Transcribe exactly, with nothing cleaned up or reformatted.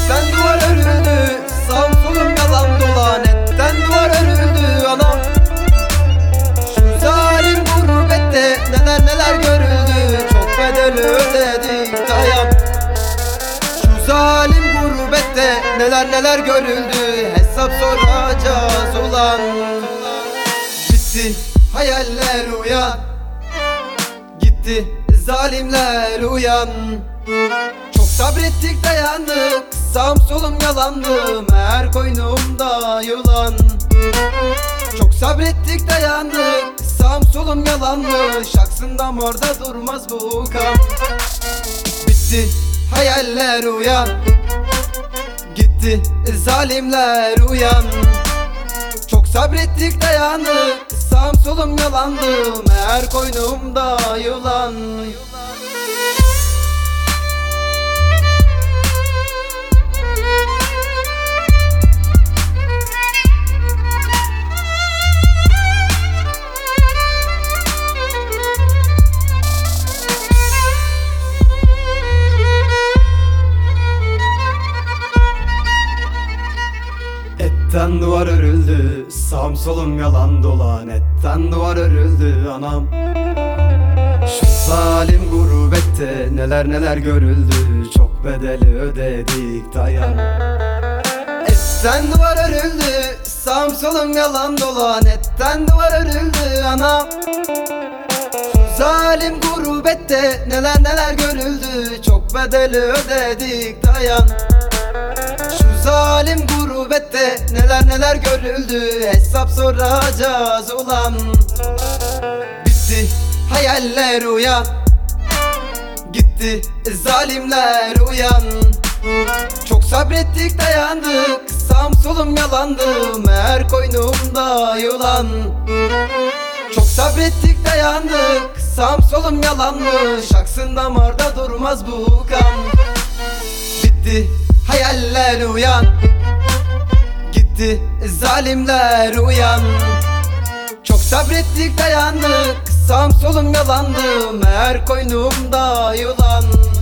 Etten duvar örüldü, sağım solum yalan dolan. Etten duvar örüldü anam. Şu zalim gurbette neler neler görüldü, çok bedeli ödedik dayan. Şu zalim gurbette neler neler görüldü, hesap soracağız ulan. Bitti hayaller uyan, gitti zalimler uyan. Çok sabrettik dayandık, sağım solum yalandı, meğer koynumda yılan. Çok sabrettik dayandık, sağım solum yalandı, şaksından orada durmaz bu kan. Bitti hayaller uyan, gitti zalimler uyan. Çok sabrettik dayandık, sağım solum yalandı, meğer koynumda yılan. Etten duvar örüldü, sağım solum yalan dolan. Etten duvar örüldü anam. Şu zalim gurbette neler neler görüldü, çok bedeli ödedik dayan. Etten duvar örüldü, sağım solum yalan dolan. Etten duvar örüldü anam. Şu zalim gurbette neler neler görüldü, çok bedeli ödedik dayan. Şu zalim gurbette neler neler görüldü, hesap soracağız ulan. Bitti hayaller uyan, gitti zalimler uyan. Çok sabrettik dayandık, sağım solum yalandı, meğer koynumda yılan. Çok sabrettik dayandık, sağım solum yalanmış, aksın damarda durmaz bu kan. Bitti hayaller uyan, gitti zalimler uyan. Çok sabrettik dayandık, sağım solum yalandı, meğer koynumda yılan.